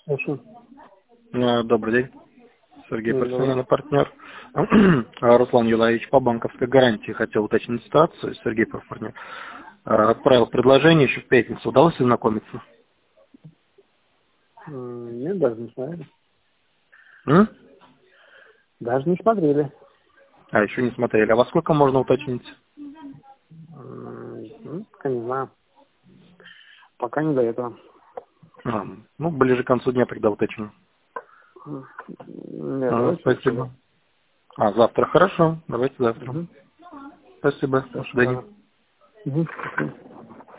Слушаю. Добрый день. Сергей, Добрый. профессиональный партнер. Руслан Юлаевич, по банковской гарантии хотел уточнить ситуацию. Сергей, партнер. Отправил предложение еще в пятницу. Удалось ознакомиться? Нет, даже не смотрели. М? Даже не смотрели. А, еще не смотрели. А во сколько можно уточнить? Пока не знаю. Пока не до этого. Ну, ближе к концу дня тогда уточню. Нет, давайте Спасибо. Завтра хорошо. Давайте завтра. Угу. Спасибо. До свидания. Угу.